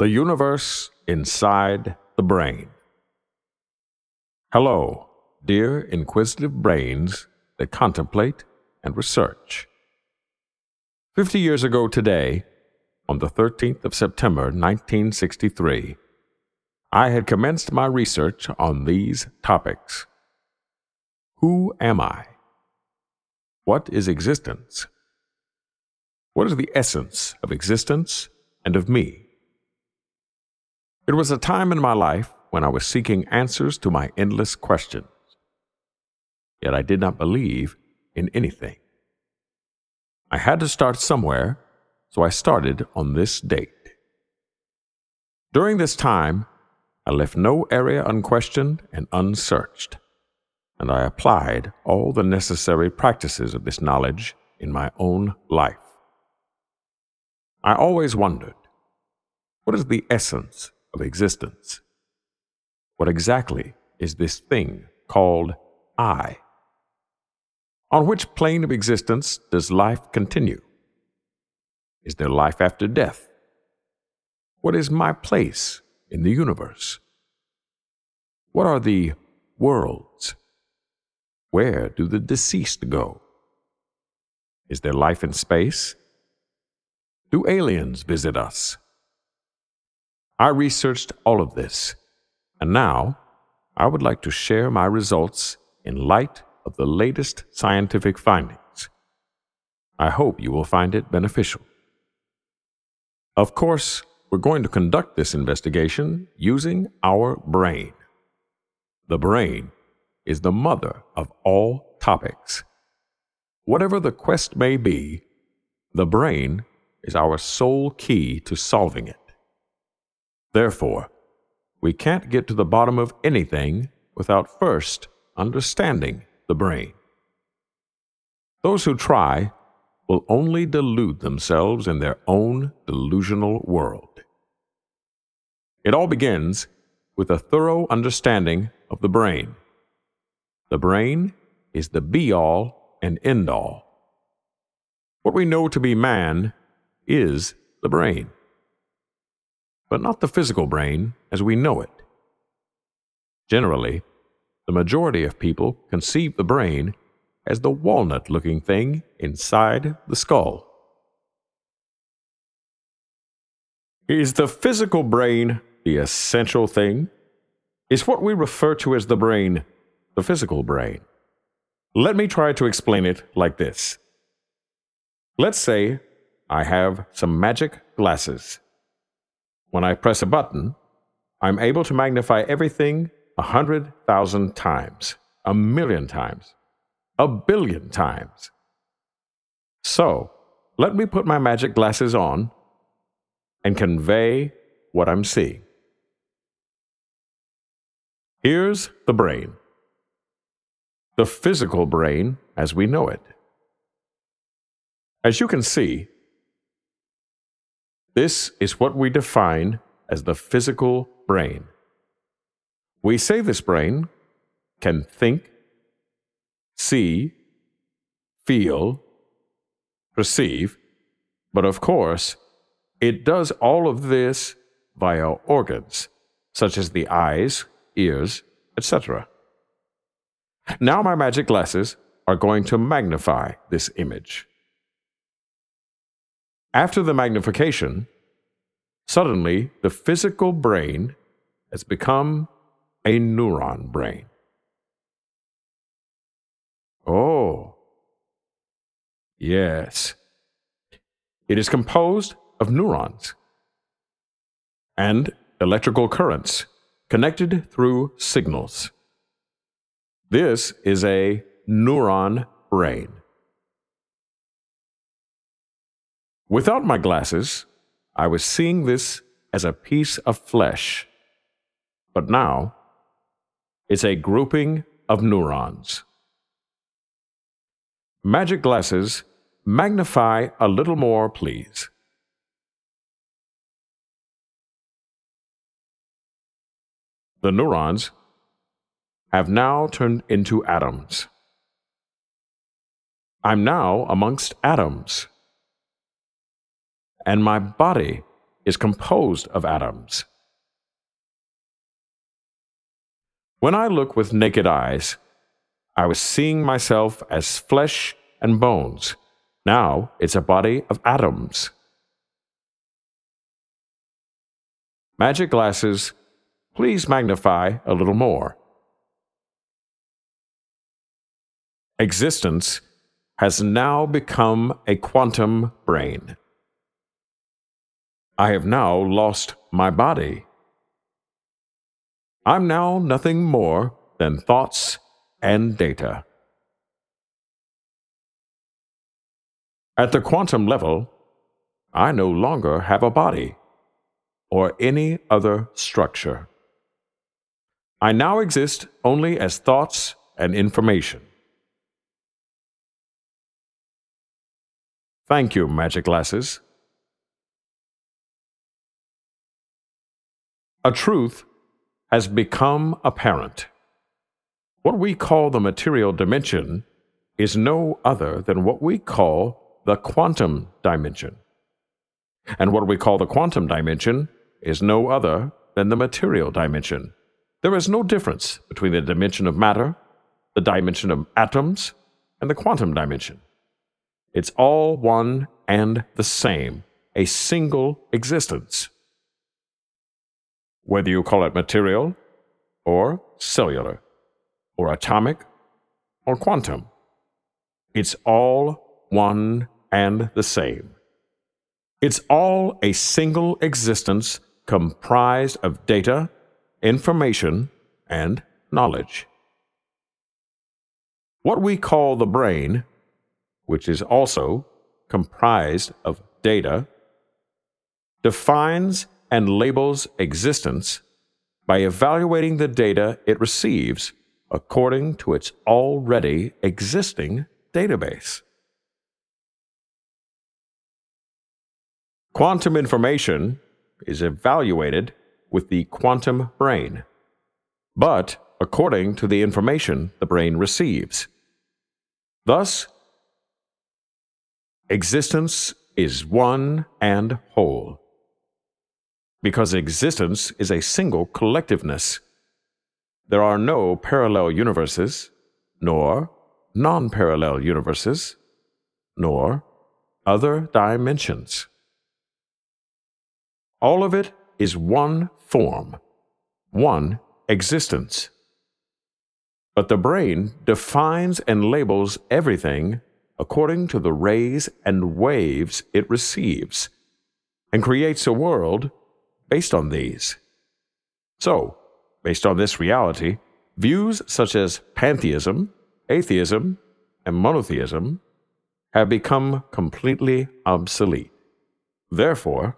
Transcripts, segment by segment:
The universe inside the brain. Hello, dear inquisitive brains that contemplate and research. 50 years ago today, on the 13th of September 1963, I had commenced my research on these topics. Who am I? What is existence? What is the essence of existence and of me? It was a time in my life when I was seeking answers to my endless questions. Yet I did not believe in anything. I had to start somewhere, so I started on this date. During this time, I left no area unquestioned and unsearched, and I applied all the necessary practices of this knowledge in my own life. I always wondered, what is the essence of existence? What exactly is this thing called I? On which plane of existence does life continue? Is there life after death? What is my place in the universe? What are the worlds? Where do the deceased go? Is there life in space? Do aliens visit us? I researched all of this, and now I would like to share my results in light of the latest scientific findings. I hope you will find it beneficial. Of course, we're going to conduct this investigation using our brain. The brain is the mother of all topics. Whatever the quest may be, the brain is our sole key to solving it. Therefore, we can't get to the bottom of anything without first understanding the brain. Those who try will only delude themselves in their own delusional world. It all begins with a thorough understanding of the brain. The brain is the be-all and end-all. What we know to be man is the brain, but not the physical brain as we know it. Generally, the majority of people conceive the brain as the walnut-looking thing inside the skull. Is the physical brain the essential thing? Is what we refer to as the brain the physical brain? Let me try to explain it like this. Let's say I have some magic glasses. When I press a button, I'm able to magnify everything 100,000 times, 1,000,000 times, 1,000,000,000 times. So, let me put my magic glasses on and convey what I'm seeing. Here's the brain. The physical brain as we know it. As you can see, this is what we define as the physical brain. We say this brain can think, see, feel, perceive, but of course, it does all of this via organs, such as the eyes, ears, etc. Now my magic glasses are going to magnify this image. After the magnification, suddenly the physical brain has become a neuron brain. Oh, yes. It is composed of neurons and electrical currents connected through signals. This is a neuron brain. Without my glasses, I was seeing this as a piece of flesh, but now it's a grouping of neurons. Magic glasses, magnify a little more, please. The neurons have now turned into atoms. I'm now amongst atoms. And my body is composed of atoms. When I look with naked eyes, I was seeing myself as flesh and bones. Now it's a body of atoms. Magic glasses, please magnify a little more. Existence has now become a quantum brain. I have now lost my body. I'm now nothing more than thoughts and data. At the quantum level, I no longer have a body or any other structure. I now exist only as thoughts and information. Thank you, Magic Glasses. A truth has become apparent. What we call the material dimension is no other than what we call the quantum dimension. And what we call the quantum dimension is no other than the material dimension. There is no difference between the dimension of matter, the dimension of atoms, and the quantum dimension. It's all one and the same, a single existence. Whether you call it material, or cellular, or atomic, or quantum, it's all one and the same. It's all a single existence comprised of data, information, and knowledge. What we call the brain, which is also comprised of data, defines and labels existence by evaluating the data it receives according to its already existing database. Quantum information is evaluated with the quantum brain, but according to the information the brain receives. Thus, existence is one and whole. Because existence is a single collectiveness, there are no parallel universes, nor non-parallel universes, nor other dimensions. All of it is one form, one existence. But the brain defines and labels everything according to the rays and waves it receives, and creates a world based on these. So, based on this reality, views such as pantheism, atheism, and monotheism have become completely obsolete. Therefore,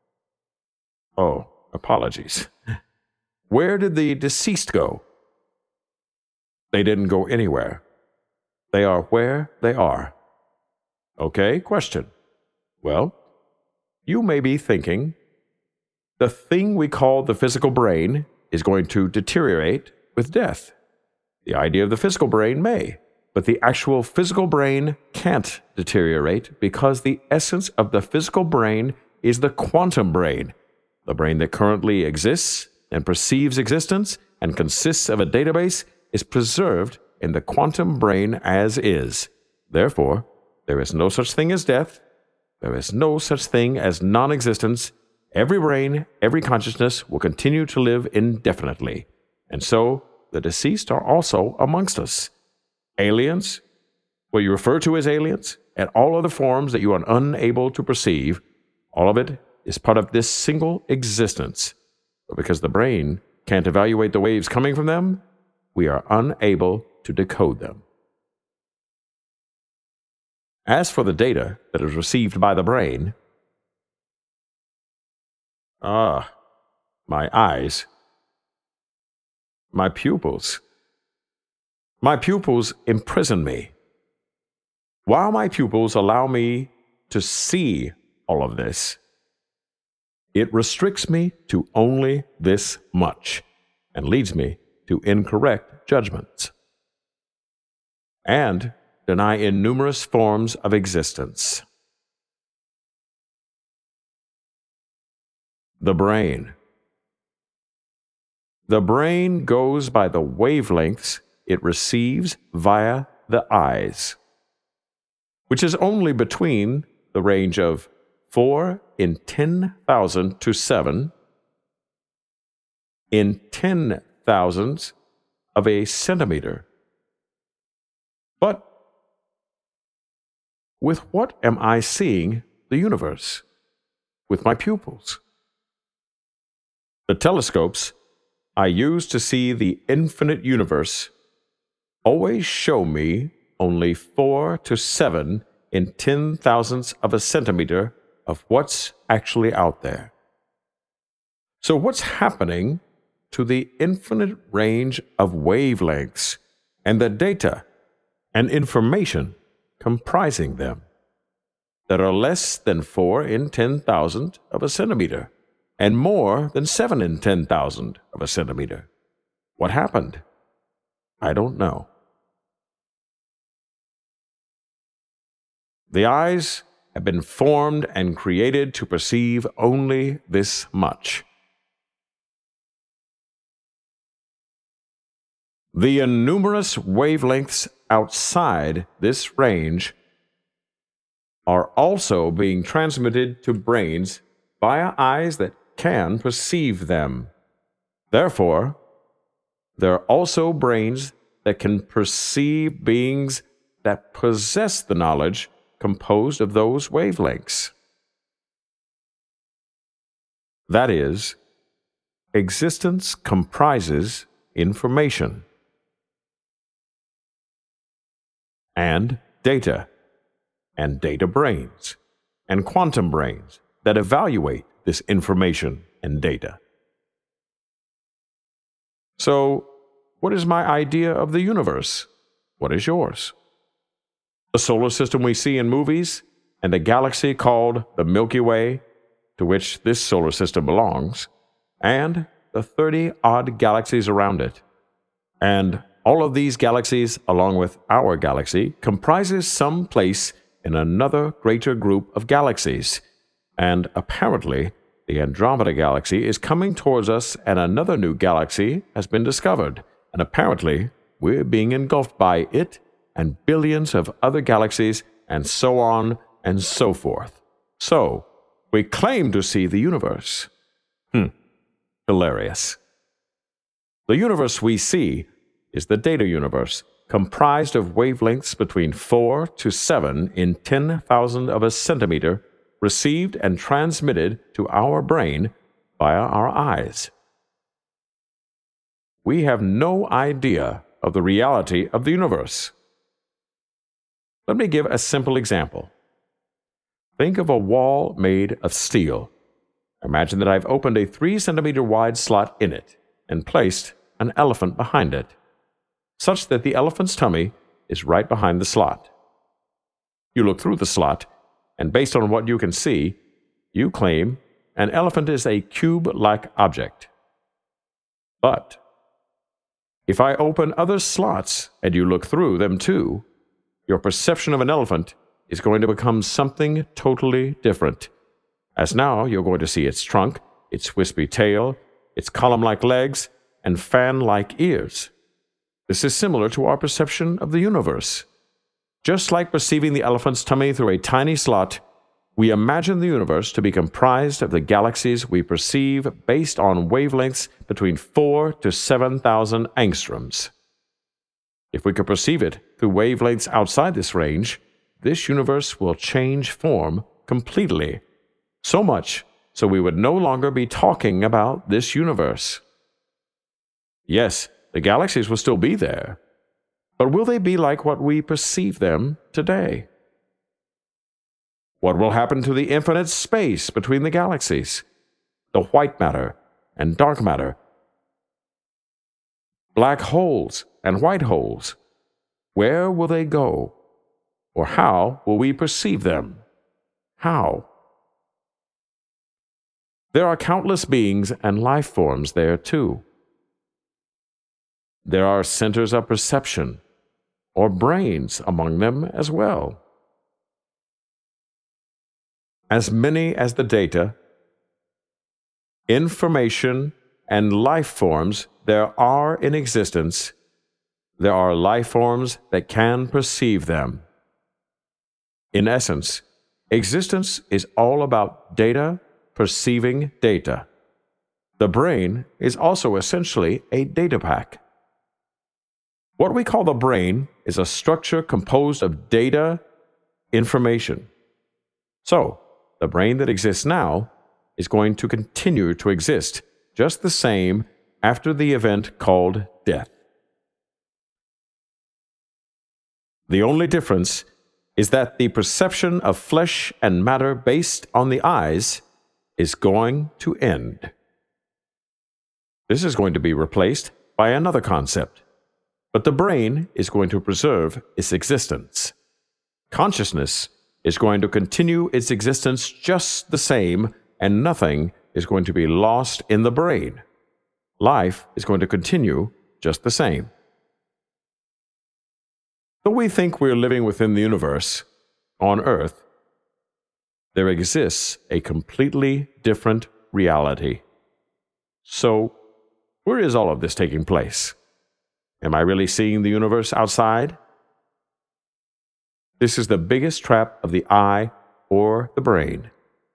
apologies. Where did the deceased go? They didn't go anywhere. They are where they are. Okay, question. Well, you may be thinking, the thing we call the physical brain is going to deteriorate with death. The idea of the physical brain may, but the actual physical brain can't deteriorate because the essence of the physical brain is the quantum brain, the brain that currently exists and perceives existence and consists of a database is preserved in the quantum brain as is. Therefore, there is no such thing as death. There is no such thing as non-existence. Every brain, every consciousness will continue to live indefinitely. And so, the deceased are also amongst us. Aliens, what you refer to as aliens, and all other forms that you are unable to perceive, all of it is part of this single existence. But because the brain can't evaluate the waves coming from them, we are unable to decode them. As for the data that is received by the brain, my eyes, my pupils. My pupils imprison me. While my pupils allow me to see all of this, it restricts me to only this much and leads me to incorrect judgments and deny in numerous forms of existence. The brain. The brain goes by the wavelengths it receives via the eyes, which is only between the range of 4 in 10,000 to 7 in 10,000ths of a centimeter. But with what am I seeing the universe? With my pupils. The telescopes I use to see the infinite universe always show me only 4 to 7 in 10,000ths of a centimeter of what's actually out there. So what's happening to the infinite range of wavelengths and the data and information comprising them that are less than 4 in 10,000 of a centimeter and more than 7 in 10,000 of a centimeter? What happened? I don't know. The eyes have been formed and created to perceive only this much. The innumerous wavelengths outside this range are also being transmitted to brains via eyes that can perceive them. Therefore, there are also brains that can perceive beings that possess the knowledge composed of those wavelengths. That is, existence comprises information and data brains, and quantum brains that evaluate this information and data. So, what is my idea of the universe? What is yours? The solar system we see in movies, and a galaxy called the Milky Way, to which this solar system belongs, and the 30-odd galaxies around it. And all of these galaxies, along with our galaxy, comprises some place in another greater group of galaxies. And apparently, the Andromeda Galaxy is coming towards us, and another new galaxy has been discovered. And apparently, we're being engulfed by it and billions of other galaxies, and so on and so forth. So, we claim to see the universe. Hilarious. The universe we see is the data universe, comprised of wavelengths between 4 to 7 in 10,000 of a centimeter, received and transmitted to our brain via our eyes. We have no idea of the reality of the universe. Let me give a simple example. Think of a wall made of steel. Imagine that I've opened a 3-centimeter wide slot in it and placed an elephant behind it, such that the elephant's tummy is right behind the slot. You look through the slot, and based on what you can see, you claim an elephant is a cube-like object. But if I open other slots and you look through them too, your perception of an elephant is going to become something totally different, as now you're going to see its trunk, its wispy tail, its column-like legs, and fan-like ears. This is similar to our perception of the universe. Just like perceiving the elephant's tummy through a tiny slot, we imagine the universe to be comprised of the galaxies we perceive based on wavelengths between 4 to 7,000 angstroms. If we could perceive it through wavelengths outside this range, this universe will change form completely. So much so we would no longer be talking about this universe. Yes, the galaxies will still be there, but will they be like what we perceive them today? What will happen to the infinite space between the galaxies, the white matter and dark matter, black holes and white holes? Where will they go? Or how will we perceive them? How? There are countless beings and life forms there too. There are centers of perception, or brains among them as well. As many as the data information, and life forms there are in existence, there are life forms that can perceive them. In essence, existence is all about data perceiving data. The brain is also essentially a data pack. What we call the brain is a structure composed of data, information. So, the brain that exists now is going to continue to exist just the same after the event called death. The only difference is that the perception of flesh and matter based on the eyes is going to end. This is going to be replaced by another concept, but the brain is going to preserve its existence. Consciousness is going to continue its existence just the same, and nothing is going to be lost in the brain. Life is going to continue just the same. Though we think we're living within the universe, on Earth, there exists a completely different reality. So, where is all of this taking place? Am I really seeing the universe outside? This is the biggest trap of the eye or the brain.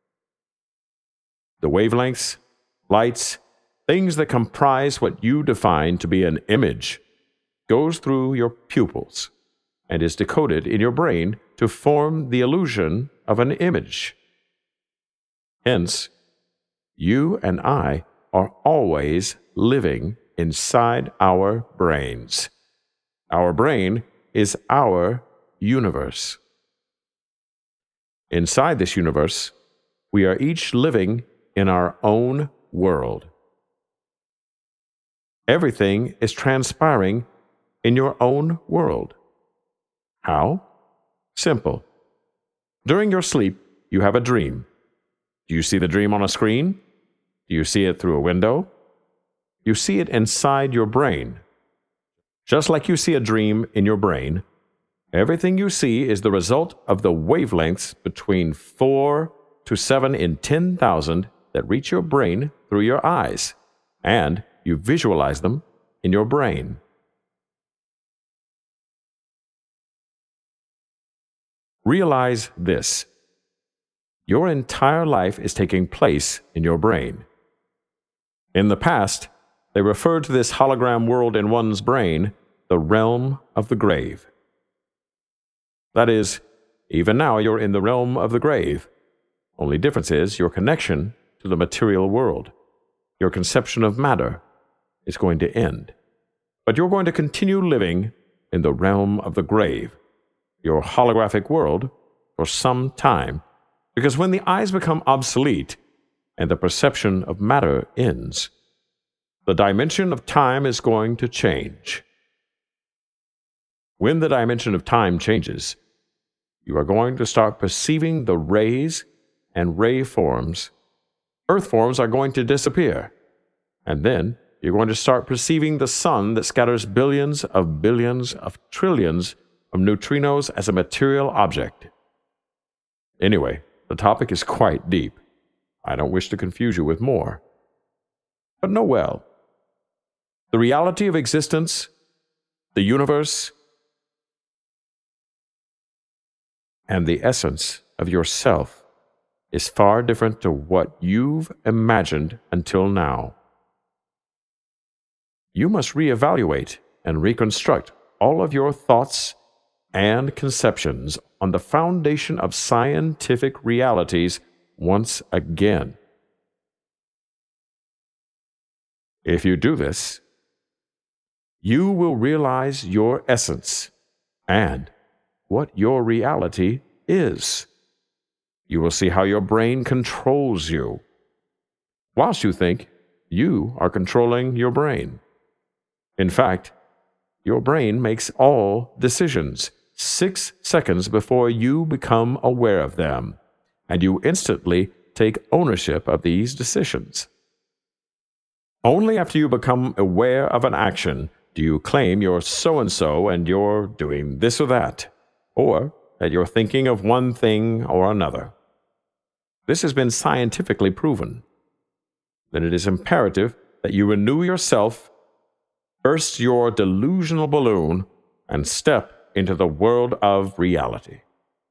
The wavelengths, lights, things that comprise what you define to be an image, goes through your pupils and is decoded in your brain to form the illusion of an image. Hence, you and I are always living inside our brains. Our brain is our universe. Inside this universe, we are each living in our own world. Everything is transpiring in your own world. How? Simple. During your sleep, you have a dream. Do you see the dream on a screen? Do you see it through a window? You see it inside your brain. Just like you see a dream in your brain, everything you see is the result of the wavelengths between 4 to 7 in 10,000 that reach your brain through your eyes, and you visualize them in your brain. Realize this. Your entire life is taking place in your brain. In the past, they referred to this hologram world in one's brain the realm of the grave. That is, even now you're in the realm of the grave. Only difference is your connection to the material world. Your conception of matter is going to end. But you're going to continue living in the realm of the grave, your holographic world, for some time, because when the eyes become obsolete and the perception of matter ends, the dimension of time is going to change. When the dimension of time changes, you are going to start perceiving the rays and ray forms. Earth forms are going to disappear, and then you're going to start perceiving the sun that scatters billions of trillions of neutrinos as a material object. Anyway, the topic is quite deep. I don't wish to confuse you with more. But know well, the reality of existence, the universe, and the essence of yourself is far different to what you've imagined until now. You must reevaluate and reconstruct all of your thoughts and conceptions on the foundation of scientific realities once again. If you do this, you will realize your essence and what your reality is. You will see how your brain controls you, whilst you think you are controlling your brain. In fact, your brain makes all decisions 6 seconds before you become aware of them, and you instantly take ownership of these decisions. Only after you become aware of an action do you claim you're so-and-so and you're doing this or that, or that you're thinking of one thing or another. This has been scientifically proven. then it is imperative that you renew yourself, burst your delusional balloon, and step into the world of reality.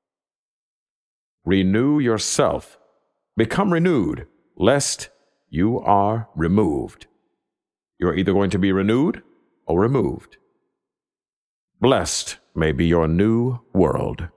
Renew yourself. Become renewed, lest you are removed. You're either going to be renewed or removed. Blessed may be your new world.